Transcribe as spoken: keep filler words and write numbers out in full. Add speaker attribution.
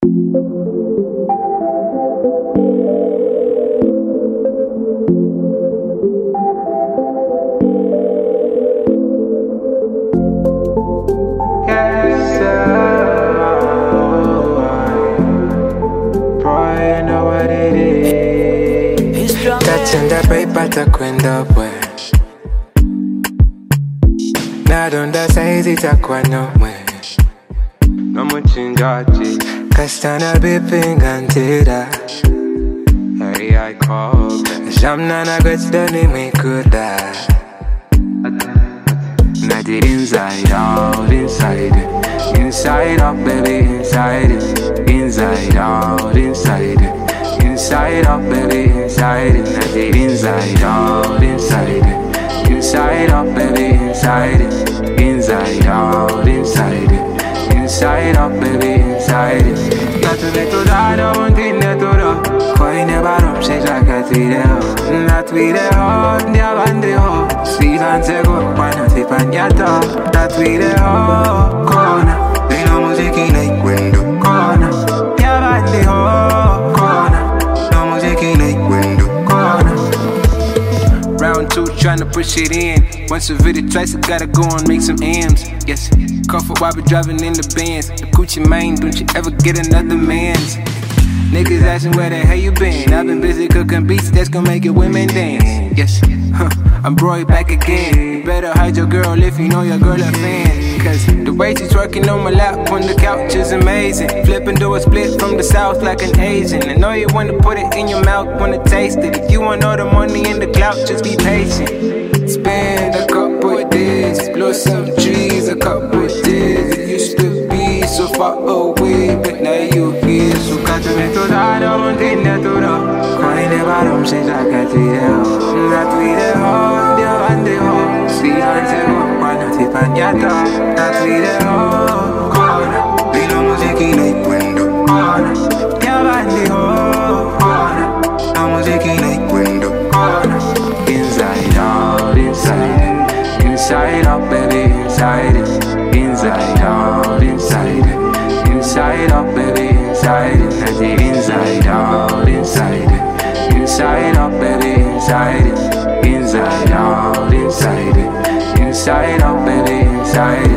Speaker 1: Tachenda paipata kwenda bwe nadonda saizi takwa nomwe nomuchinjaji kastana bipinga ntira hey I call jamna na gwetsidoni mwikuda Nadi inside out, inside it Inside out baby, inside it Inside out, inside it Inside out, baby, inside it. Nadi inside out, inside it. Inside out, baby, inside it. Inside out, inside it. Inside out, baby, inside it. Not to let you die, no one thing that you do. Koi ne barom se jaga tire ho. Na tire ho, ndia bande ho. Silan se go, pana si panyata. Na tire ho, kona. Dino musiki na ikwendo, kona. Ndia bande ho, kona. Round two, tryna push it in. Once a video twice, I gotta go and make some M's. Yes, comfort while be driving in the Benz. The Gucci mane, don't you ever get another man's. Niggas asking where the hell you been. I've been busy cooking beats that's gonna make your women dance. Yes, huh, I'm Broy back again. You better hide your girl if you know your girl a fan. Cause the way she's working on my lap on the couch is amazing. Flipping do a split from the south like an Asian. I know you wanna put it in your mouth, wanna taste it. If you want all the money in the clout, just be patient. Spend a couple of days, blow some trees, a couple of days. It used to be so far away, but now you here. So catch me to the don't think that to the Koi ne barom se jaga tire ho. Na tire ho, ndia bande ho. Silan se go, pana si panyata. Na tire ho, kona. Dino musiki na ikwendo, kona. Ndia bande ho, kona. Na musiki na ikwendo, kona. Inside out, inside it. Inside out, baby, inside it. Inside out, inside it. Inside out, baby, inside it. Nadi inside out, inside it. Inside out, baby, inside it. Inside out, inside it. Inside out, baby, inside it.